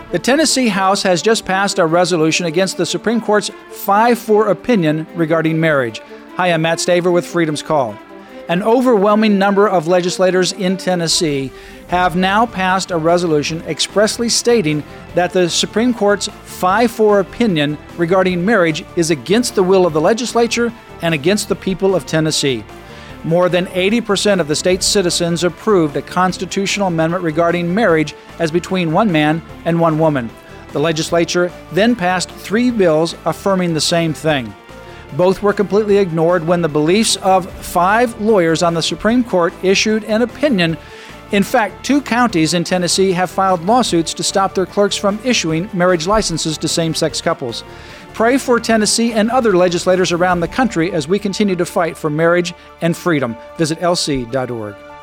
The Tennessee House has just passed a resolution against the Supreme Court's 5-4 opinion regarding marriage. Hi, I'm Matt Staver with Freedom's Call. An overwhelming number of legislators in Tennessee have now passed a resolution expressly stating that the Supreme Court's 5-4 opinion regarding marriage is against the will of the legislature and against the people of Tennessee. More than 80% of the state's citizens approved a constitutional amendment regarding marriage as between one man and one woman. The legislature then passed 3 bills affirming the same thing. Both were completely ignored when the beliefs of 5 lawyers on the Supreme Court issued an opinion. In fact, 2 counties in Tennessee have filed lawsuits to stop their clerks from issuing marriage licenses to same-sex couples. Pray for Tennessee and other legislators around the country as we continue to fight for marriage and freedom. Visit lc.org.